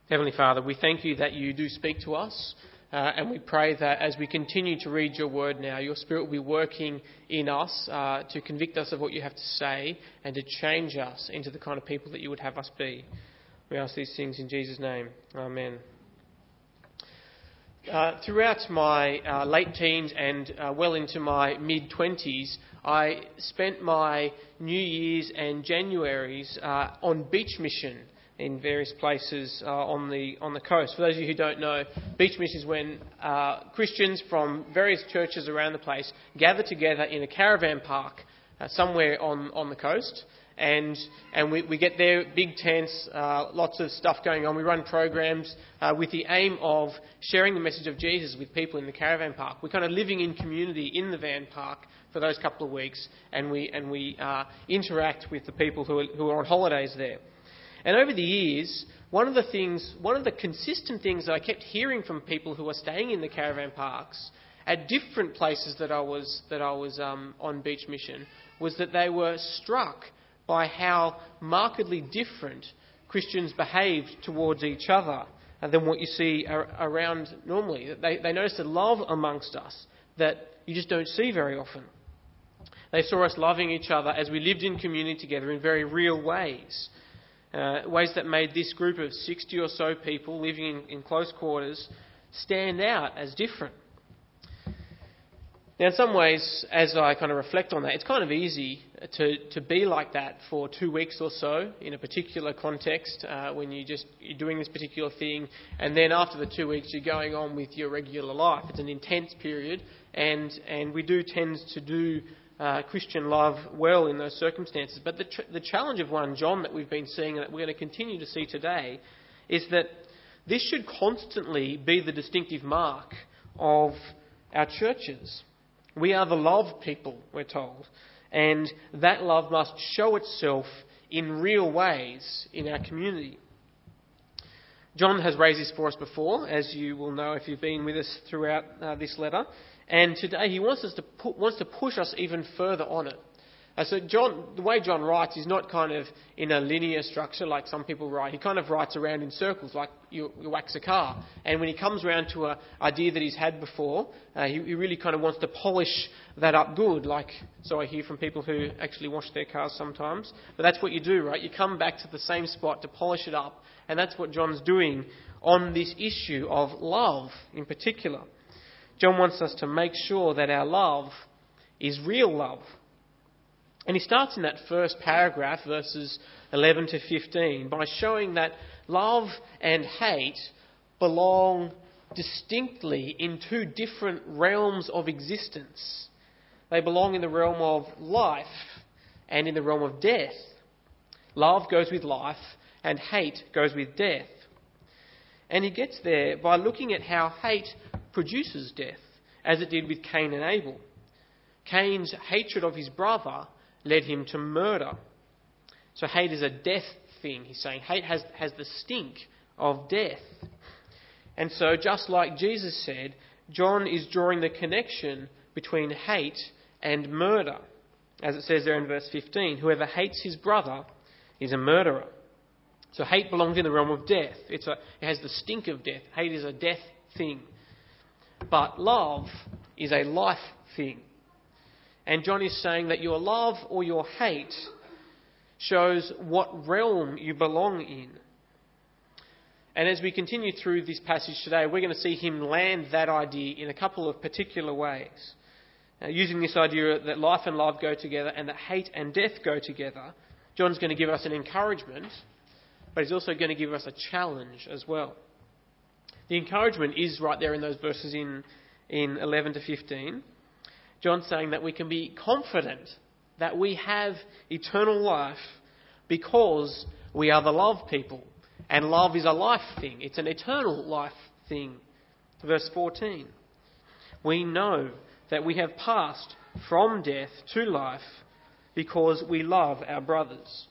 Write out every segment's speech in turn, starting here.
Heavenly Father, we thank you that you do speak to us, and we pray that as we continue to read your word now, your Spirit will be working in us to convict us of what you have to say and to change us into the kind of people that you would have us be. We ask these things in Jesus' name. Amen. Throughout my late teens and well into my mid-20s, I spent my New Year's and Januaries on beach mission in various places on the coast. For those of you who don't know, beach mission is when Christians from various churches around the place gather together in a caravan park somewhere on the coast. And we get there, big tents, lots of stuff going on. We run programs with the aim of sharing the message of Jesus with people in the caravan park. We're kind of living in community in the van park for those couple of weeks, and we interact with the people who are on holidays there. And over the years, one of the consistent things that I kept hearing from people who were staying in the caravan parks at different places that I was on beach mission was that they were struck by how markedly different Christians behaved towards each other than what you see around normally. They noticed a love amongst us that you just don't see very often. They saw us loving each other as we lived in community together in very real ways. Ways that made this group of 60 or so people living in close quarters stand out as different. Now, in some ways, as I kind of reflect on that, it's kind of easy to be like that for 2 weeks or so in a particular context when you're doing this particular thing, and then after the 2 weeks you're going on with your regular life. It's an intense period, and we do tend to do Christian love well in those circumstances. But the challenge of 1 John that we've been seeing and that we're going to continue to see today is that this should constantly be the distinctive mark of our churches. We are the love people, we're told, and that love must show itself in real ways in our community. John has raised this for us before, as you will know if you've been with us throughout this letter, and today he wants to push us even further on it. So the way John writes is not kind of in a linear structure like some people write. He kind of writes around in circles like you wax a car. And when he comes around to an idea that he's had before, he really kind of wants to polish that up good. So I hear from people who actually wash their cars sometimes. But that's what you do, right? You come back to the same spot to polish it up. And that's what John's doing on this issue of love in particular. John wants us to make sure that our love is real love. And he starts in that first paragraph, verses 11 to 15, by showing that love and hate belong distinctly in 2 different realms of existence. They belong in the realm of life and in the realm of death. Love goes with life and hate goes with death. And he gets there by looking at how hate produces death, as it did with Cain and Abel. Cain's hatred of his brother led him to murder. So hate is a death thing, he's saying. Hate has the stink of death. And so just like Jesus said, John is drawing the connection between hate and murder. As it says there in verse 15, whoever hates his brother is a murderer. So hate belongs in the realm of death. It has the stink of death. Hate is a death thing. But love is a life thing. And John is saying that your love or your hate shows what realm you belong in. And as we continue through this passage today, we're going to see him land that idea in a couple of particular ways. Using this idea that life and love go together and that hate and death go together, John's going to give us an encouragement, but he's also going to give us a challenge as well. The encouragement is right there in those verses in 11 to 15. John's saying that we can be confident that we have eternal life because we are the love people. And love is a life thing. It's an eternal life thing. Verse 14. We know that we have passed from death to life because we love our brothers.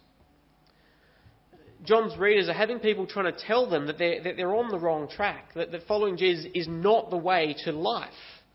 John's readers are having people trying to tell them that they're on the wrong track, that following Jesus is not the way to life.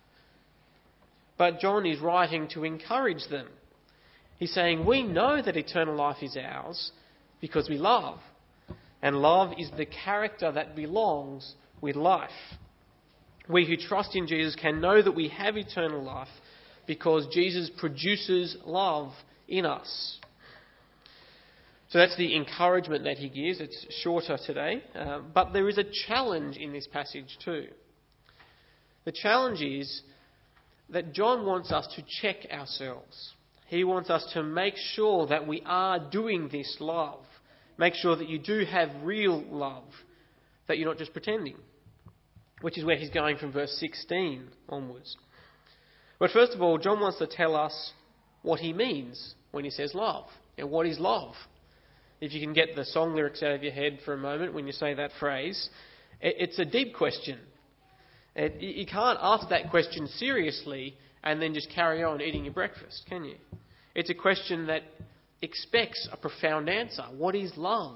But John is writing to encourage them. He's saying, we know that eternal life is ours because we love. And love is the character that belongs with life. We who trust in Jesus can know that we have eternal life because Jesus produces love in us. So that's the encouragement that he gives. It's shorter today. But there is a challenge in this passage too. The challenge is that John wants us to check ourselves. He wants us to make sure that we are doing this love. Make sure that you do have real love, that you're not just pretending, which is where he's going from verse 16 onwards. But first of all, John wants to tell us what he means when he says love. And what is love? If you can get the song lyrics out of your head for a moment when you say that phrase, it's a deep question. You can't ask that question seriously and then just carry on eating your breakfast, can you? It's a question that expects a profound answer. What is love?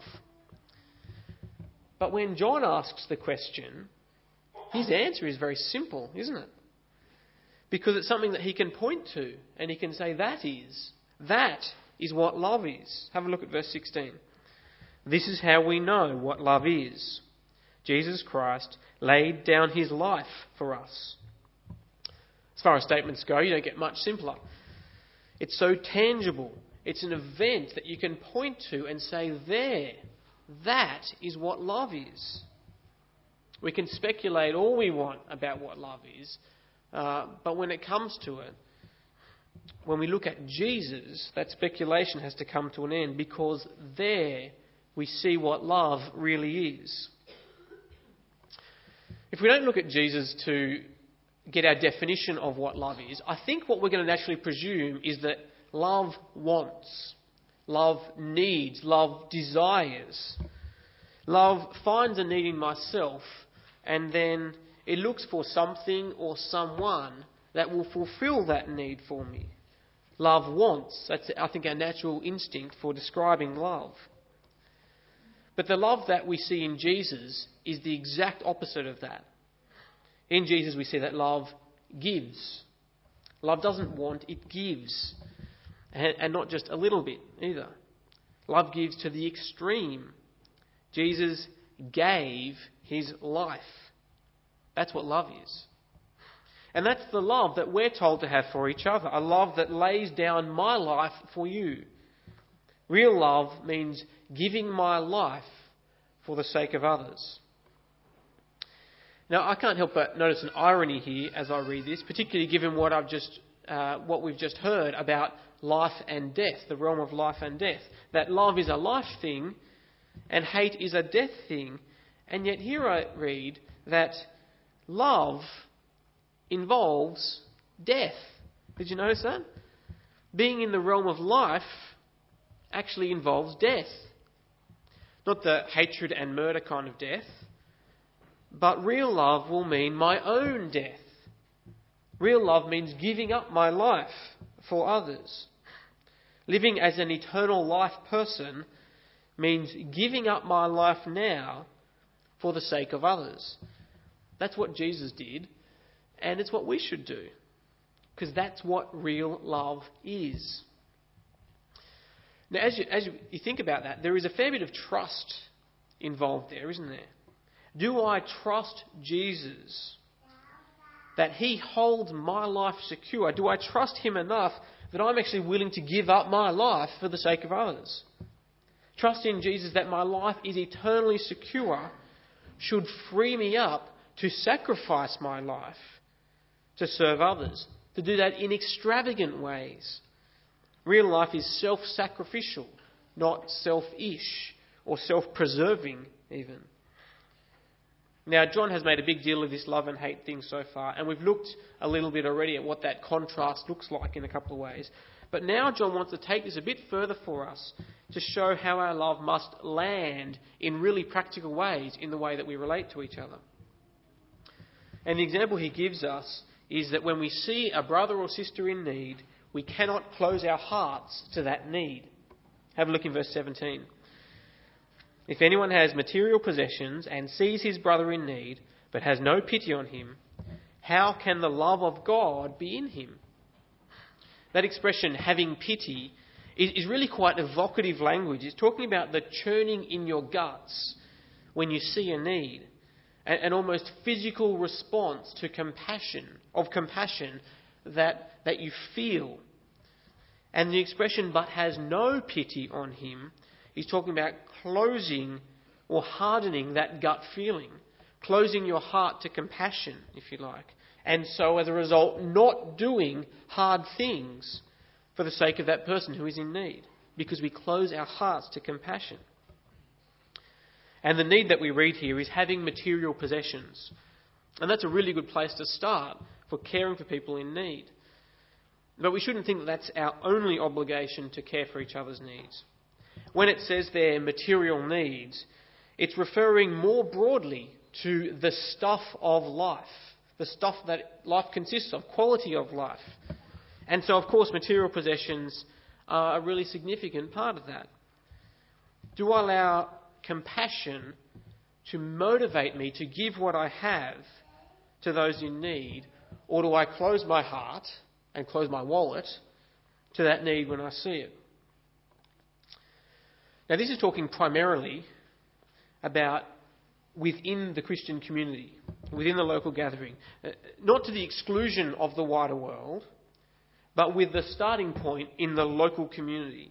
But when John asks the question, his answer is very simple, isn't it? Because it's something that he can point to and he can say, that is what love is. Have a look at verse 16. This is how we know what love is. Jesus Christ laid down his life for us. As far as statements go, you don't get much simpler. It's so tangible. It's an event that you can point to and say, that is what love is. We can speculate all we want about what love is, but when it comes to it, when we look at Jesus, that speculation has to come to an end, because there we see what love really is. If we don't look at Jesus to get our definition of what love is, I think what we're going to naturally presume is that love wants, love needs, love desires. Love finds a need in myself and then it looks for something or someone that will fulfill that need for me. Love wants. That's, I think, our natural instinct for describing love. But the love that we see in Jesus is the exact opposite of that. In Jesus we see that love gives. Love doesn't want, it gives. And not just a little bit either. Love gives to the extreme. Jesus gave his life. That's what love is. And that's the love that we're told to have for each other. A love that lays down my life for you. Real love means giving my life for the sake of others. Now, I can't help but notice an irony here as I read this, particularly given what we've just heard about life and death, the realm of life and death. That love is a life thing and hate is a death thing. And yet here I read that love involves death. Did you notice that? Being in the realm of life actually involves death. Not the hatred and murder kind of death, but real love will mean my own death. Real love means giving up my life for others. Living as an eternal life person means giving up my life now for the sake of others. That's what Jesus did, and it's what we should do, because that's what real love is. Now, as you think about that, there is a fair bit of trust involved there, isn't there? Do I trust Jesus that he holds my life secure? Do I trust him enough that I'm actually willing to give up my life for the sake of others? Trust in Jesus that my life is eternally secure should free me up to sacrifice my life to serve others, to do that in extravagant ways. Real life is self-sacrificial, not selfish or self-preserving even. Now, John has made a big deal of this love and hate thing so far, and we've looked a little bit already at what that contrast looks like in a couple of ways. But now John wants to take this a bit further for us to show how our love must land in really practical ways in the way that we relate to each other. And the example he gives us is that when we see a brother or sister in need, we cannot close our hearts to that need. Have a look in verse 17. If anyone has material possessions and sees his brother in need, but has no pity on him, how can the love of God be in him? That expression, having pity, is really quite evocative language. It's talking about the churning in your guts when you see a need, an almost physical response to compassion that you feel. And the expression, but has no pity on him, is talking about closing or hardening that gut feeling, closing your heart to compassion, if you like. And so, as a result, not doing hard things for the sake of that person who is in need, because we close our hearts to compassion. And the need that we read here is having material possessions. And that's a really good place to start for caring for people in need. But we shouldn't think that that's our only obligation to care for each other's needs. When it says there material needs, it's referring more broadly to the stuff of life, the stuff that life consists of, quality of life. And so, of course, material possessions are a really significant part of that. Do I allow compassion to motivate me to give what I have to those in need, or do I close my heart and close my wallet to that need when I see it? Now, this is talking primarily about within the Christian community, within the local gathering, not to the exclusion of the wider world, but with the starting point in the local community.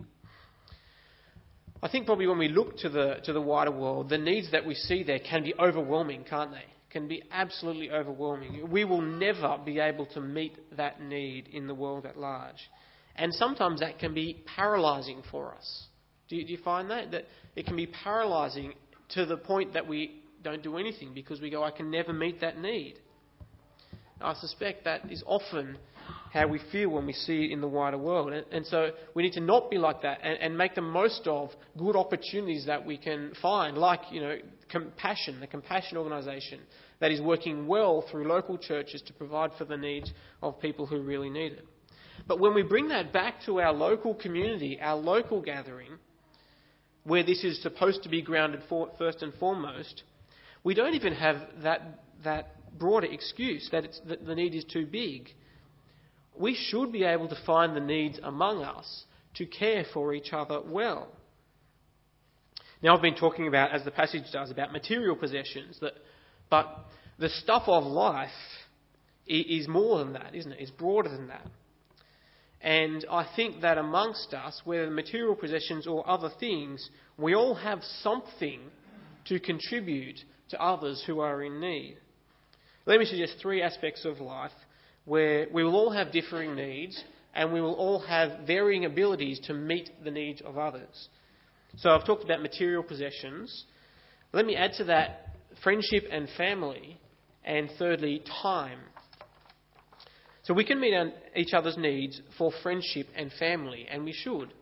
I think probably when we look to the wider world, the needs that we see there can be overwhelming, can't they? Can be absolutely overwhelming. We will never be able to meet that need in the world at large. And sometimes that can be paralysing for us. Do you find that? That it can be paralysing to the point that we don't do anything because we go, I can never meet that need. I suspect that is often how we feel when we see it in the wider world. And so we need to not be like that and make the most of good opportunities that we can find, like, Compassion, the Compassion organisation that is working well through local churches to provide for the needs of people who really need it. But when we bring that back to our local community, our local gathering, where this is supposed to be grounded first and foremost, we don't even have that broader excuse that the need is too big. We should be able to find the needs among us to care for each other well. Now, I've been talking about, as the passage does, about material possessions, but the stuff of life is more than that, isn't it? It's broader than that. And I think that amongst us, whether material possessions or other things, we all have something to contribute to others who are in need. Let me suggest 3 aspects of life where we will all have differing needs and we will all have varying abilities to meet the needs of others. So I've talked about material possessions. Let me add to that friendship and family, and thirdly, time. So we can meet each other's needs for friendship and family, and we should.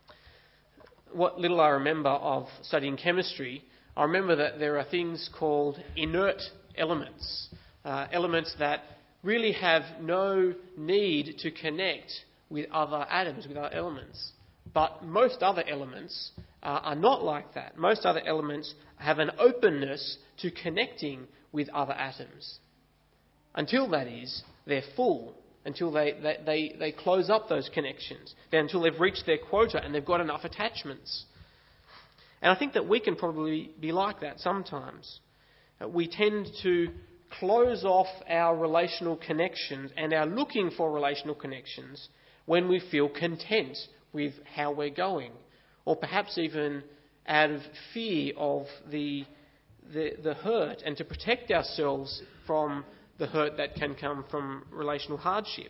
What little I remember of studying chemistry, I remember that there are things called inert elements, elements that really have no need to connect with other atoms, with other elements. But most other elements are not like that. Most other elements have an openness to connecting with other atoms. Until, that is, they're full, until they close up those connections, until they've reached their quota and they've got enough attachments. And I think that we can probably be like that sometimes. We tend to close off our relational connections and our looking for relational connections when we feel content with how we're going, or perhaps even out of fear of the hurt, and to protect ourselves from the hurt that can come from relational hardship.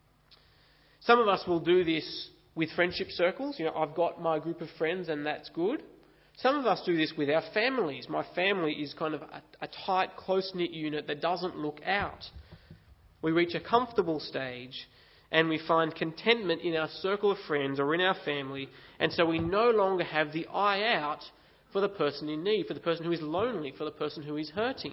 Some of us will do this with friendship circles. I've got my group of friends and that's good. Some of us do this with our families. My family is kind of a tight, close-knit unit that doesn't look out. We reach a comfortable stage and we find contentment in our circle of friends or in our family, and so we no longer have the eye out for the person in need, for the person who is lonely, for the person who is hurting.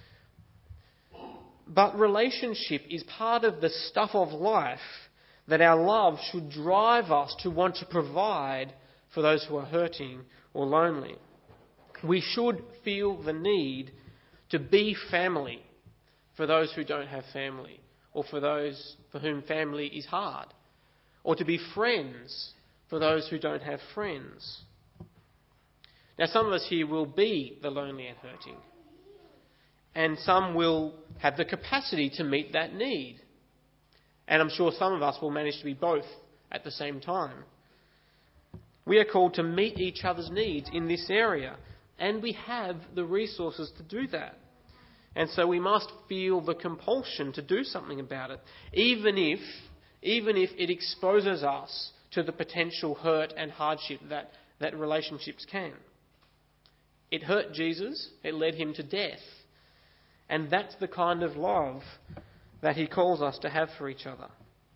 But relationship is part of the stuff of life that our love should drive us to want to provide for those who are hurting or lonely. We should feel the need to be family for those who don't have family, or for those for whom family is hard, or to be friends for those who don't have friends. Now, some of us here will be the lonely and hurting, and some will have the capacity to meet that need. And I'm sure some of us will manage to be both at the same time. We are called to meet each other's needs in this area, and we have the resources to do that. And so we must feel the compulsion to do something about it, even if it exposes us to the potential hurt and hardship that relationships can. It hurt Jesus, it led him to death. And that's the kind of love that he calls us to have for each other.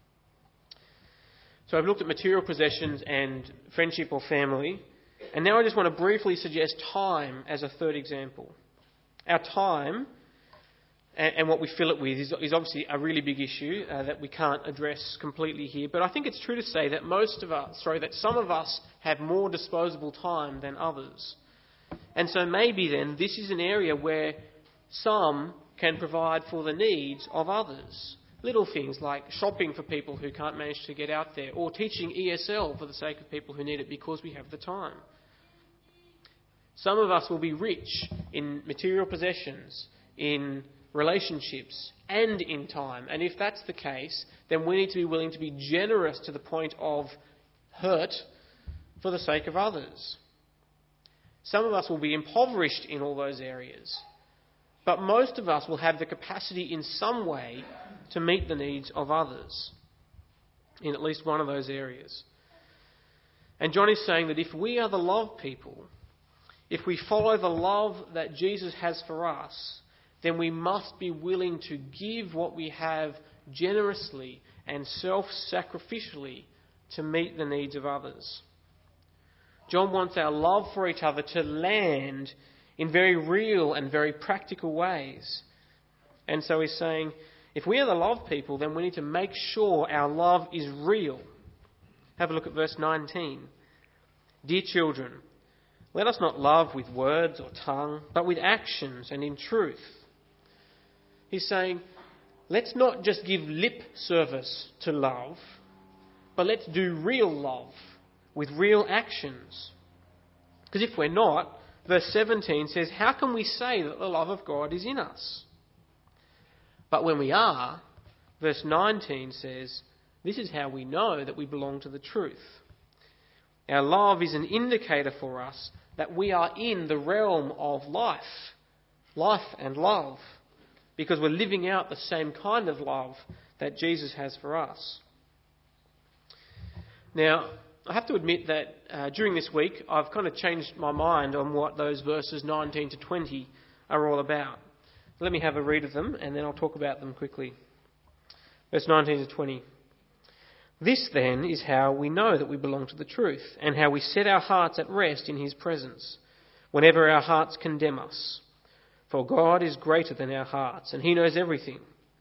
So I've looked at material possessions and friendship or family, and now I just want to briefly suggest time as a third example. Our time and what we fill it with is obviously a really big issue that we can't address completely here, but I think it's true to say that that some of us have more disposable time than others. And so maybe then this is an area where some can provide for the needs of others. Little things like shopping for people who can't manage to get out there, or teaching ESL for the sake of people who need it because we have the time. Some of us will be rich in material possessions, in relationships, and in time. And if that's the case, then we need to be willing to be generous to the point of hurt for the sake of others. Some of us will be impoverished in all those areas, but most of us will have the capacity in some way to meet the needs of others in at least one of those areas. And John is saying that if we are the love people, if we follow the love that Jesus has for us, then we must be willing to give what we have generously and self-sacrificially to meet the needs of others. John wants our love for each other to land in very real and very practical ways. And so he's saying, if we are the love people, then we need to make sure our love is real. Have a look at verse 19. Dear children, let us not love with words or tongue, but with actions and in truth. He's saying, let's not just give lip service to love, but let's do real love with real actions. Because if we're not, verse 17 says, how can we say that the love of God is in us? But when we are, verse 19 says, this is how we know that we belong to the truth. Our love is an indicator for us that we are in the realm of life and love, because we're living out the same kind of love that Jesus has for us. Now, I have to admit that during this week, I've kind of changed my mind on what those verses 19 to 20 are all about. Let me have a read of them, and then I'll talk about them quickly. Verse 19 to 20. This, then, is how we know that we belong to the truth, and how we set our hearts at rest in his presence, whenever our hearts condemn us. For God is greater than our hearts, and he knows everything.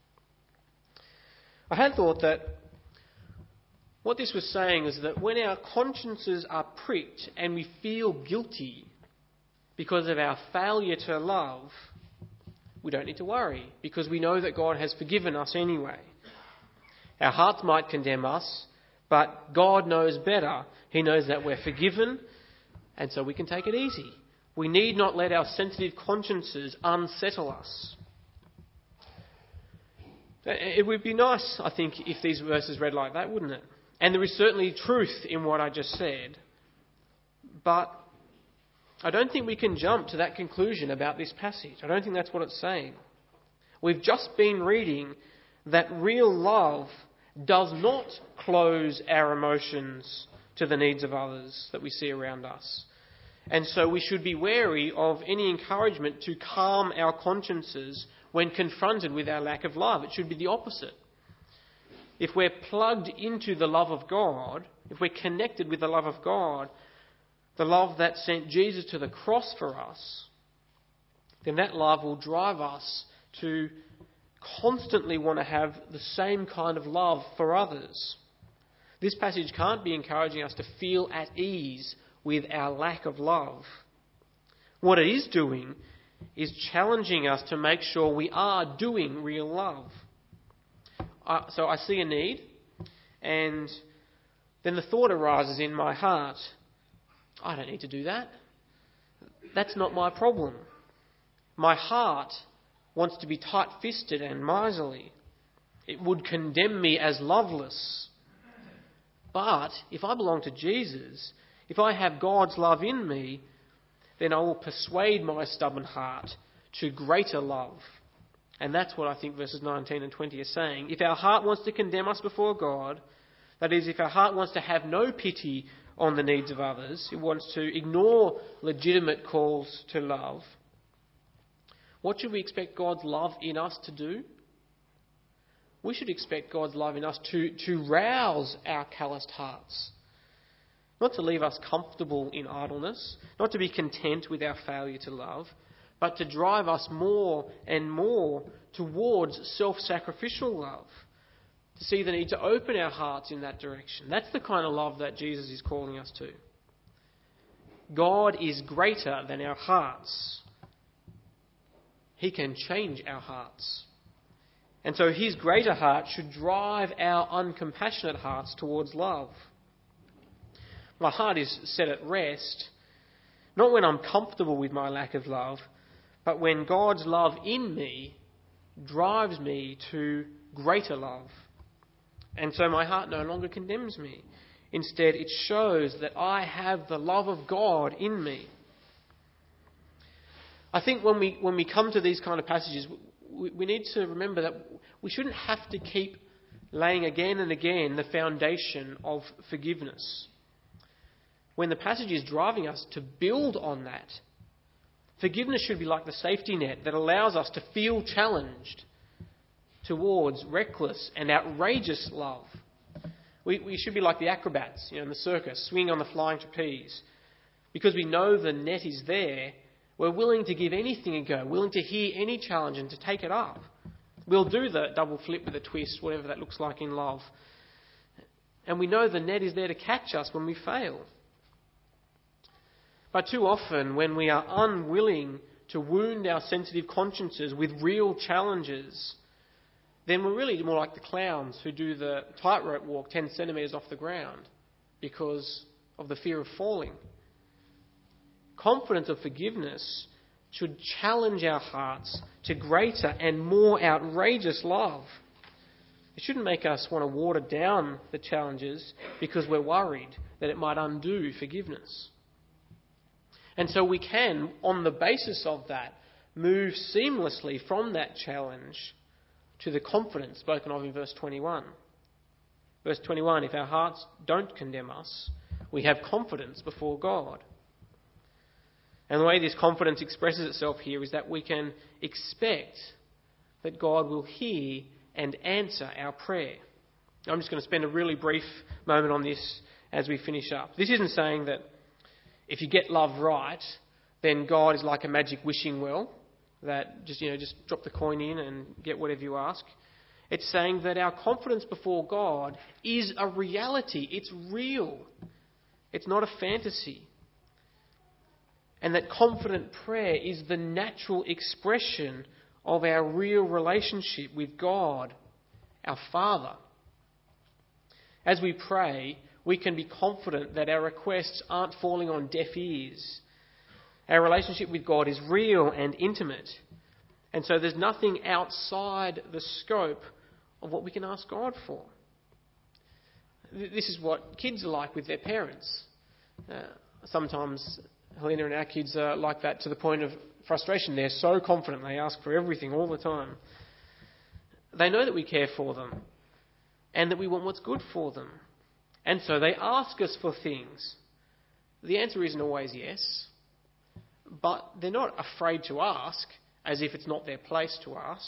I had thought that what this was saying is that when our consciences are pricked and we feel guilty because of our failure to love, we don't need to worry, because we know that God has forgiven us anyway. Our hearts might condemn us, but God knows better. He knows that we're forgiven, and so we can take it easy. We need not let our sensitive consciences unsettle us. It would be nice, I think, if these verses read like that, wouldn't it? And there is certainly truth in what I just said. But I don't think we can jump to that conclusion about this passage. I don't think that's what it's saying. We've just been reading that real love does not close our emotions to the needs of others that we see around us. And so we should be wary of any encouragement to calm our consciences when confronted with our lack of love. It should be the opposite. If we're plugged into the love of God, if we're connected with the love of God, the love that sent Jesus to the cross for us, then that love will drive us to constantly want to have the same kind of love for others. This passage can't be encouraging us to feel at ease with our lack of love. What it is doing is challenging us to make sure we are doing real love. So I see a need, and then the thought arises in my heart, I don't need to do that. That's not my problem. My heart wants to be tight-fisted and miserly. It would condemn me as loveless. But if I belong to Jesus, if I have God's love in me, then I will persuade my stubborn heart to greater love. And that's what I think verses 19 and 20 are saying. If our heart wants to condemn us before God, that is, if our heart wants to have no pity on the needs of others, it wants to ignore legitimate calls to love, what should we expect God's love in us to do? We should expect God's love in us to rouse our calloused hearts. Not to leave us comfortable in idleness, not to be content with our failure to love, but to drive us more and more towards self-sacrificial love, to see the need to open our hearts in that direction. That's the kind of love that Jesus is calling us to. God is greater than our hearts. He can change our hearts. And so his greater heart should drive our uncompassionate hearts towards love. My heart is set at rest, not when I'm comfortable with my lack of love, but when God's love in me drives me to greater love. And so my heart no longer condemns me. Instead, it shows that I have the love of God in me. I think when we come to these kind of passages, we need to remember that we shouldn't have to keep laying again and again the foundation of forgiveness. When the passage is driving us to build on that, forgiveness should be like the safety net that allows us to feel challenged towards reckless and outrageous love. We should be like the acrobats, in the circus, swinging on the flying trapeze. Because we know the net is there, we're willing to give anything a go, willing to hear any challenge and to take it up. We'll do the double flip with a twist, whatever that looks like in love. And we know the net is there to catch us when we fail. But too often, when we are unwilling to wound our sensitive consciences with real challenges, then we're really more like the clowns who do the tightrope walk 10 centimetres off the ground because of the fear of falling. Confidence of forgiveness should challenge our hearts to greater and more outrageous love. It shouldn't make us want to water down the challenges because we're worried that it might undo forgiveness. And so we can, on the basis of that, move seamlessly from that challenge to the confidence spoken of in verse 21. Verse 21, if our hearts don't condemn us, we have confidence before God. And the way this confidence expresses itself here is that we can expect that God will hear and answer our prayer. I'm just going to spend a really brief moment on this as we finish up. This isn't saying that if you get love right, then God is like a magic wishing well that just drop the coin in and get whatever you ask. It's saying that our confidence before God is a reality. It's real. It's not a fantasy. And that confident prayer is the natural expression of our real relationship with God, our Father. As we pray, we can be confident that our requests aren't falling on deaf ears. Our relationship with God is real and intimate. And so there's nothing outside the scope of what we can ask God for. This is what kids are like with their parents. Sometimes Helena and our kids are like that to the point of frustration. They're so confident they ask for everything all the time. They know that we care for them and that we want what's good for them. And so they ask us for things. The answer isn't always yes, but they're not afraid to ask as if it's not their place to ask.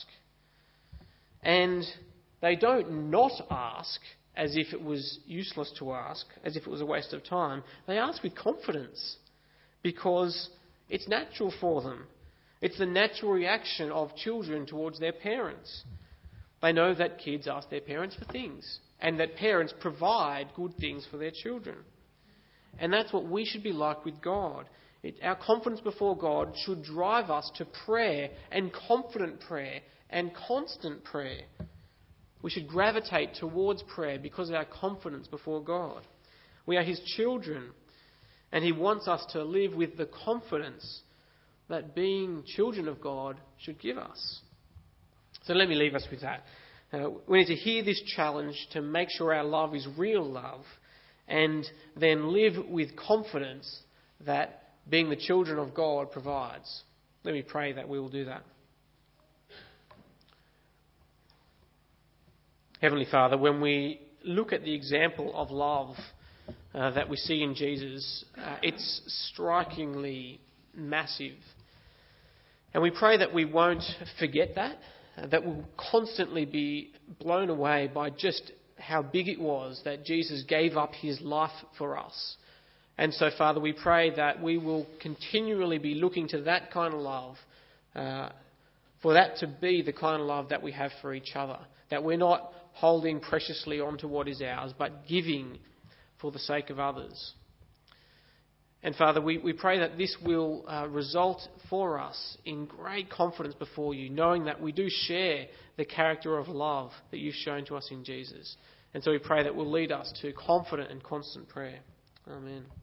And they don't not ask as if it was useless to ask, as if it was a waste of time. They ask with confidence because it's natural for them. It's the natural reaction of children towards their parents. They know that kids ask their parents for things and that parents provide good things for their children. And that's what we should be like with God. Our confidence before God should drive us to prayer and confident prayer and constant prayer. We should gravitate towards prayer because of our confidence before God. We are his children, and he wants us to live with the confidence that being children of God should give us. So let me leave us with that. We need to hear this challenge to make sure our love is real love, and then live with confidence that being the children of God provides. Let me pray that we will do that. Heavenly Father, when we look at the example of love that we see in Jesus, it's strikingly massive. And we pray that we won't forget that we'll constantly be blown away by just how big it was that Jesus gave up his life for us. And so, Father, we pray that we will continually be looking to that kind of love, for that to be the kind of love that we have for each other, that we're not holding preciously onto what is ours, but giving for the sake of others. And Father, we pray that this will result for us in great confidence before you, knowing that we do share the character of love that you've shown to us in Jesus. And so we pray that will lead us to confident and constant prayer. Amen.